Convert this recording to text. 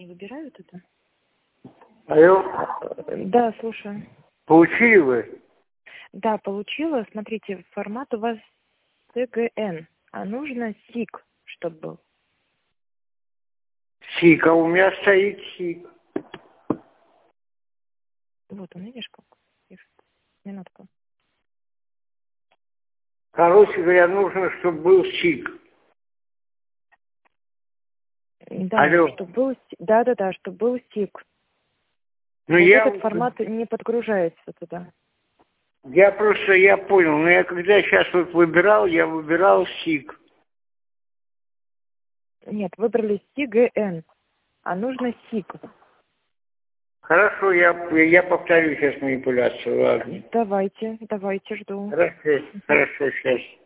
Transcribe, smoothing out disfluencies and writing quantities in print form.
Не выбирают это? Алло, Да, слушаю. получили вы? Да, получила. Смотрите, формат у вас CGN, а нужно СИК, чтобы был. СИК, а у меня стоит СИК. Вот он, видишь, как пишет. Минутку. Короче говоря, нужно, чтобы был СИК. Да, Алло. чтобы был, да, чтобы был СИК. Ну, Вот я этот формат не подгружается туда. я понял, но я когда сейчас вот выбирал, я выбирал СИК. Нет, выбрали CGN, а нужно СИК. Хорошо, я повторю сейчас манипуляцию, ладно. Давайте, жду. Хорошо, сейчас.